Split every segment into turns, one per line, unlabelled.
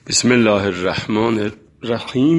بسم الله الرحمن الرحیم.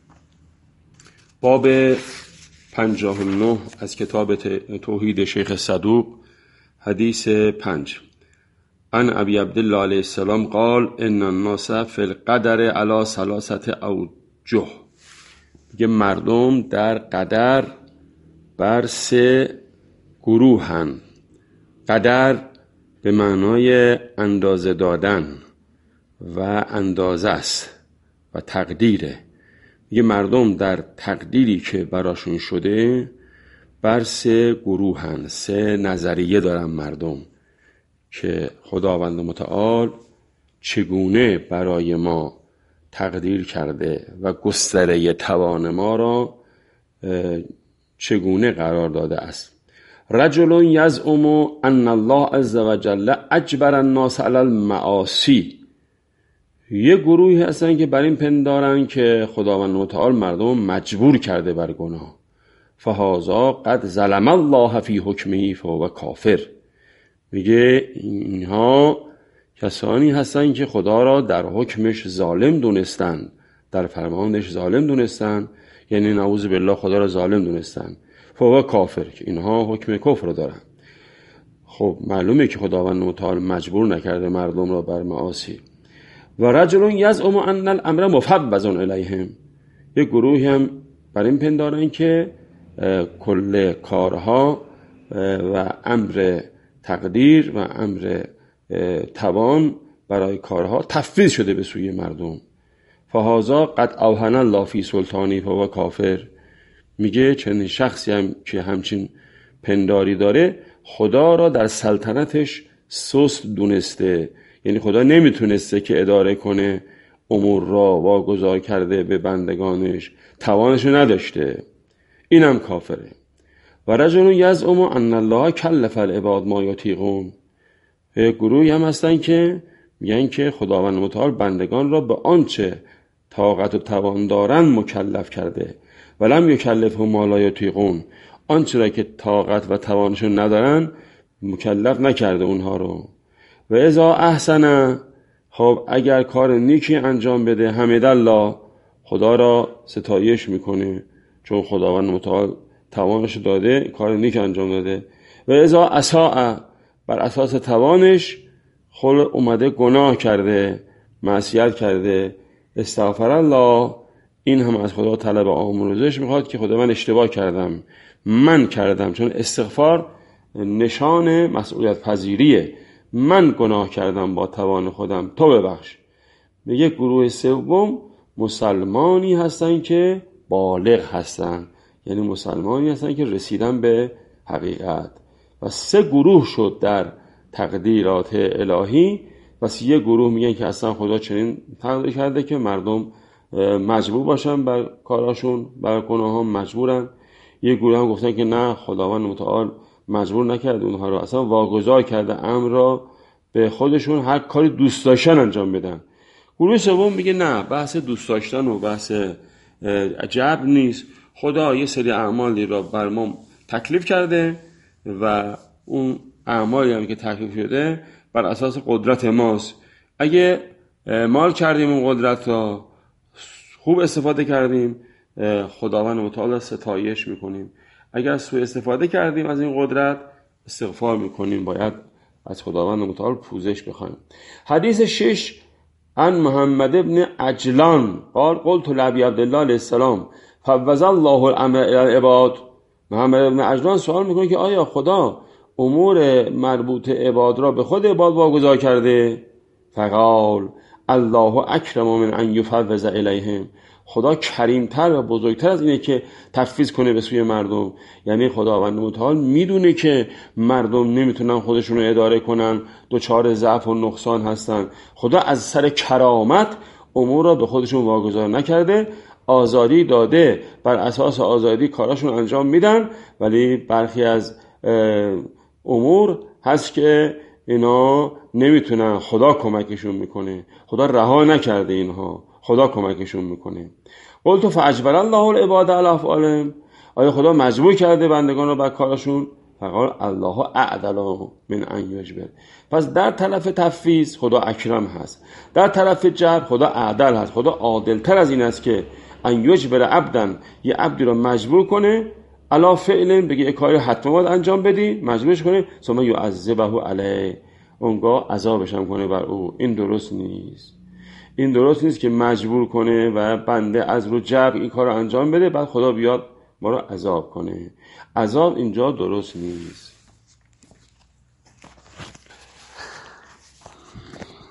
باب 59 از کتاب توحید شیخ صدوق، حدیث 5. عن ابی عبدالله علیه السلام قال ان الناس فی القدر علی ثلاثه اوجه. میگه مردم در قدر بر 3 گروهن. قدر به معنای اندازه دادن و اندازه است و تقدیره. میگه مردم در تقدیری که براشون شده بر 3 گروهن. 3 نظریه دارن مردم که خداوند متعال چگونه برای ما تقدیر کرده و گستره توان ما را چگونه قرار داده است. رجل یزعم ان الله عز وجل اجبر الناس علی المعاصی. یه گروهی هستن که بر این پندارن که خداوند متعال مردم مجبور کرده بر گناه. فهذا قد ظلم الله فی حکمه فهو کافر. میگه اینها کسانی هستن که خدا را در حکمش ظالم دونستن، در فرمانش ظالم دونستن، یعنی نعوذ بالله خدا را ظالم دونستن. فهو کافر، که اینها حکم کفر دارن. خب معلومه که خداوند متعال مجبور نکرده مردم را بر معاصی. و رجل یزعم ان الامر مفوض الیهم. یک گروهی هم بر این پندارن که کل کارها و امر تقدیر و امر توان برای کارها تفویض شده به سوی مردم. فهذا قد اوهن الله فی سلطانی فهو کافر. میگه چنین شخصی هم که همچین پنداری داره خدا را در سلطنتش سست دونسته، یعنی خدا نمیتونسته که اداره کنه، امور را واگذار کرده به بندگانش، توانش نداشته، اینم کافره. و رجل یزعم ان الله کلف العباد ما یطیقون. گروهی هم هستن که میگن که خداوند متعال بندگان را به آنچه طاقت و توان دارن مکلف کرده. ولم یکلفهم ما لا یطیقون. آنچه را که طاقت و توانشون ندارن مکلف نکرده اونها رو. و اذا احسن، خب اگر کار نیکی انجام بده، حمد الله، خدا را ستایش میکنه چون خداوند متعال توانش داده، کار نیک انجام داده. و اذا اساء، بر اساس توانش خل اومده گناه کرده، معصیت کرده، استغفر الله، این هم از خدا طلب آمرزش میخواد که خدا من اشتباه کردم، من کردم، چون استغفار نشان مسئولیت پذیریه. من گناه کردم با توان خودم، تو ببخش. میگه گروه سوم مسلمانی هستن که بالغ هستن، یعنی مسلمانی هستن که رسیدن به حقیقت. و 3 گروه شد در تقدیرات الهی. و 1 گروه میگن که اصلا خدا چنین تقدیر کرده که مردم مجبور باشن بر کاراشون، بر گناهان مجبورن. 1 گروه هم گفتن که نه، خداوند متعال مجبور نکرده اونها رو، اصلا واگذار کرده امر را به خودشون، هر کاری دوست داشتن انجام بدن. گروه سوم میگه نه، بحث دوست داشتن و بحث عجب نیست، خدا یه سری اعمالی را بر ما تکلیف کرده و اون اعمالی هم که تکلیف شده بر اساس قدرت ماست. اگه مال کردیم اون قدرت را، خوب استفاده کردیم، خداوند متعال ستایش میکنیم. اگر سوء استفاده کردیم از این قدرت، استغفار میکنیم، باید از خداوند متعال پوزش بخوایم. حدیث 6. عن محمد ابن عجلان قال قلت لابی عبدالله علیه السلام فوض الله الامر الی العباد. محمد ابن عجلان سوال میکنه که آیا خدا امور مربوط عباد را به خود عباد واگذار کرده؟ فقال الله اکرم من ان یفوض الیهم. خدا کریمتر و بزرگتر از اینه که تفویض کنه به سوی مردم. یعنی خداوند متعال میدونه که مردم نمیتونن خودشون رو اداره کنن، دچار ضعف و نقصان هستن. خدا از سر کرامت امور را به خودشون واگذار نکرده، آزادی داده، بر اساس آزادی کاراشون انجام میدن. ولی برخی از امور هست که اینا نمیتونن، خدا کمکشون میکنه، خدا رها نکرده اینها، خدا کمکشون میکنه. قلت فاجبر الله العباد علی افعالهم. آیا خدا مجبور کرده بندگان رو بر کارشون؟ فقال الله اعدل من ان یجبر. پس در طرف تفویض خدا اکرم هست، در طرف جبر خدا اعدل هست. خدا عادل تر از این است که ان یجبر عبدا، یه عبدی رو مجبور کنه علا فعل، بگه یه کاری حتما باید انجام بدی، مجبورش کنه، ثم یعذبه علیه، اونگاه عذابش هم کنه بر او. این درست نیست. این درست نیست که مجبور کنه و بنده از رو جبر این کار رو انجام بده، بعد خدا بیاد ما رو عذاب کنه. عذاب اینجا درست نیست.